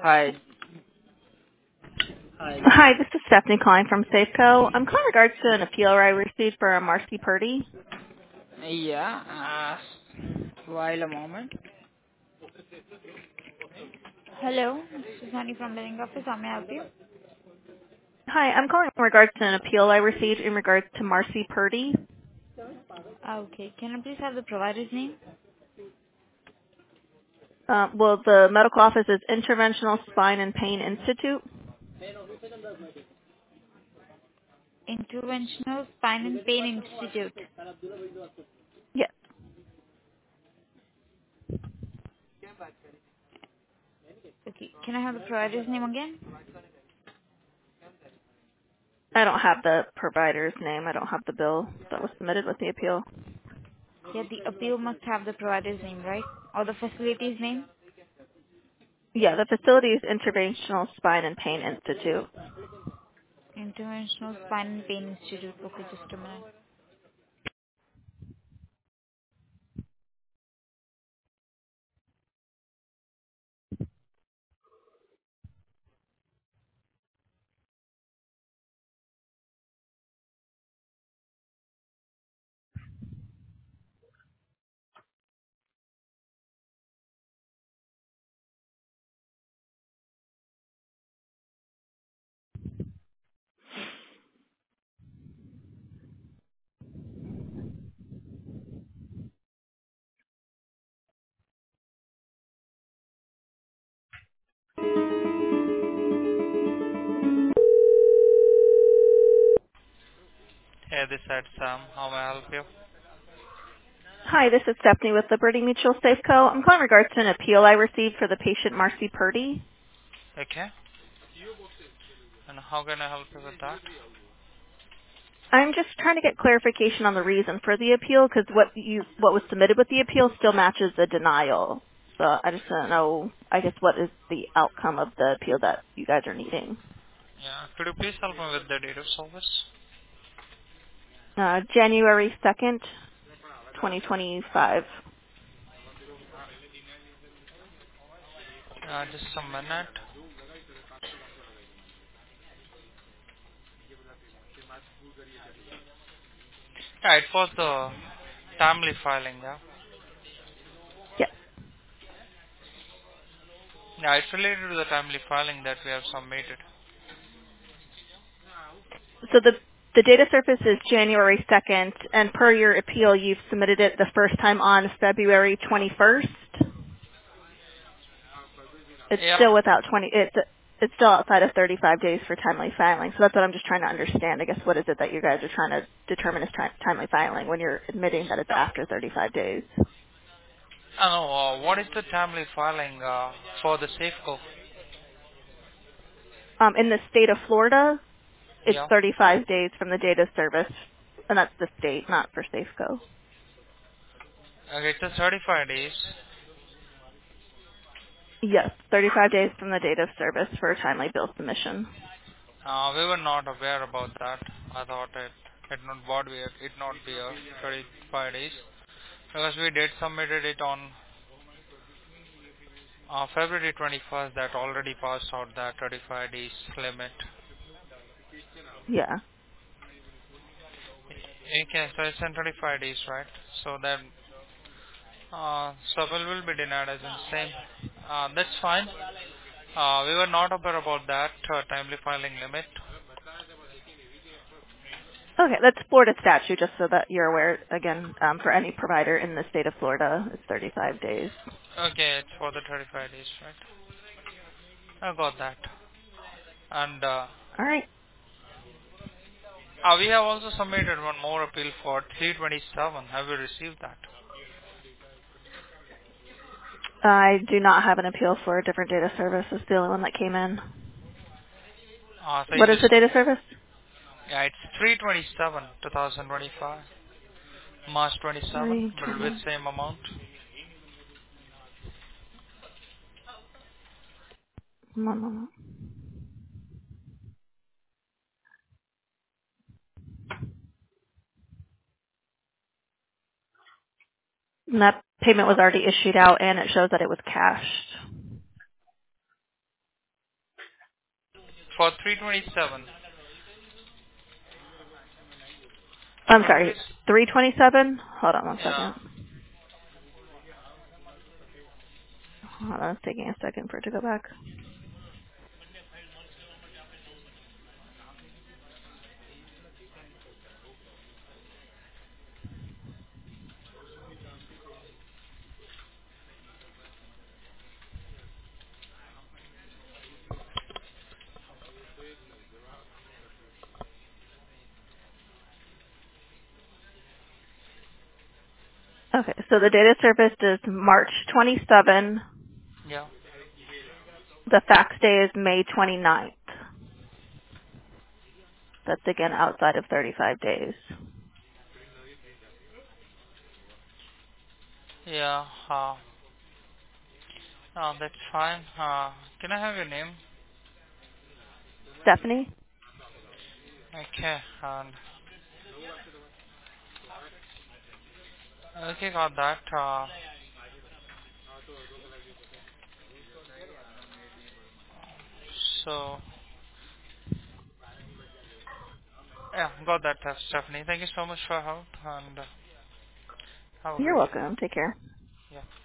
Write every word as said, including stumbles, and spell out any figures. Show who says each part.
Speaker 1: Hi. Hi.
Speaker 2: Hi, this is Stephanie calling from Safeco. I'm calling in regards to an appeal I received for Marcy Purdy.
Speaker 1: Yeah, uh, while a moment. Hello, this is Honey from billing office. How may I help you?
Speaker 2: Hi, I'm calling in regards to an appeal I received in regards to Marcy Purdy.
Speaker 1: Okay, can I please have the provider's name?
Speaker 2: Uh, well, the medical office is Interventional Spine and Pain Institute.
Speaker 1: Interventional Spine and Pain Institute.
Speaker 2: Yes,
Speaker 1: Okay, can I have the provider's name again?
Speaker 2: I don't have the provider's name. I don't have the bill that was submitted with the appeal.
Speaker 1: Yeah, the appeal must have the provider's name, right? Or the facility's name?
Speaker 2: Yeah, the facility is Interventional Spine and Pain Institute.
Speaker 1: Interventional Spine and Pain Institute. Okay, just a minute. Hey, this is Sam. How may I help you?
Speaker 2: Hi, this is Stephanie with Liberty Mutual Safeco. I'm calling in regards to an appeal I received for the patient Marcy Purdy.
Speaker 1: Okay, and how can I help you with that?
Speaker 2: I'm just trying to get clarification on the reason for the appeal because what you what was submitted with the appeal still matches the denial. So I just don't know. I guess what is the outcome of the appeal that you guys are needing?
Speaker 1: Yeah, could you please help me with the date of service?
Speaker 2: Uh, January second, twenty twenty-five.
Speaker 1: Uh, just a minute. Yeah, it was the timely filing, yeah.
Speaker 2: Yes.
Speaker 1: Yeah, it's related to the timely filing that we have submitted.
Speaker 2: So the the data surface is January second, and per your appeal, you've submitted it the first time on February twenty-first. It's
Speaker 1: Yeah.
Speaker 2: still without twenty. It's it's still outside of thirty-five days for timely filing. So that's what I'm just trying to understand. I guess what is it that you guys are trying to determine as ti- timely filing when you're admitting that it's
Speaker 1: Yeah.
Speaker 2: after thirty-five days?
Speaker 1: I know, uh, what is the timely filing uh, for the Safeco?
Speaker 2: Um, in the state of Florida, it's
Speaker 1: Yeah.
Speaker 2: thirty-five days from the date of service, and that's the state, not for Safeco.
Speaker 1: Okay, it's a thirty-five days.
Speaker 2: Yes, thirty-five days from the date of service for a timely bill submission.
Speaker 1: Uh, we were not aware about that. I thought it it not would be it not be a thirty-five days because we did submitted it on uh, February twenty-first. That already passed out that thirty-five days limit.
Speaker 2: Yeah.
Speaker 1: Okay, so it's in thirty-five days, right? So then uh, Subal will be denied as in same. Uh, that's fine. Uh, we were not aware about that uh, timely filing limit.
Speaker 2: Okay, that's Florida statute, just so that you're aware. Again, um, for any provider in the state of Florida, it's thirty-five days.
Speaker 1: Okay, it's for the thirty-five days, right? I got that. And uh,
Speaker 2: All right.
Speaker 1: uh, we have also submitted one more appeal for three twenty-seven. Have you received that?
Speaker 2: I do not have an appeal for a different data service. It's the only one that came in.
Speaker 1: Uh, so you
Speaker 2: What is
Speaker 1: just
Speaker 2: the data service?
Speaker 1: yeah, it's three twenty-seven, twenty twenty-five, March twenty-seven,
Speaker 2: three
Speaker 1: but with
Speaker 2: twenty.
Speaker 1: same amount.
Speaker 2: One moment. And that payment was already issued out, and it shows that it was cashed.
Speaker 1: for three twenty-seven.
Speaker 2: I'm
Speaker 1: Could you
Speaker 2: sorry,
Speaker 1: please?
Speaker 2: three twenty-seven? Hold on one
Speaker 1: Yeah.
Speaker 2: second. Hold on, it's taking a second for it to go back. Okay, so the data service is March twenty-seventh.
Speaker 1: Yeah.
Speaker 2: The fax day is May twenty-ninth. That's again outside of thirty-five days.
Speaker 1: Yeah. Uh, uh, that's fine. Uh, can I have your name?
Speaker 2: Stephanie?
Speaker 1: Okay. And okay, got that. Uh, so yeah, got that, uh, Stephanie. Thank you so much for your help, and uh, have a
Speaker 2: You're
Speaker 1: great day.
Speaker 2: welcome. Take care.
Speaker 1: Yeah.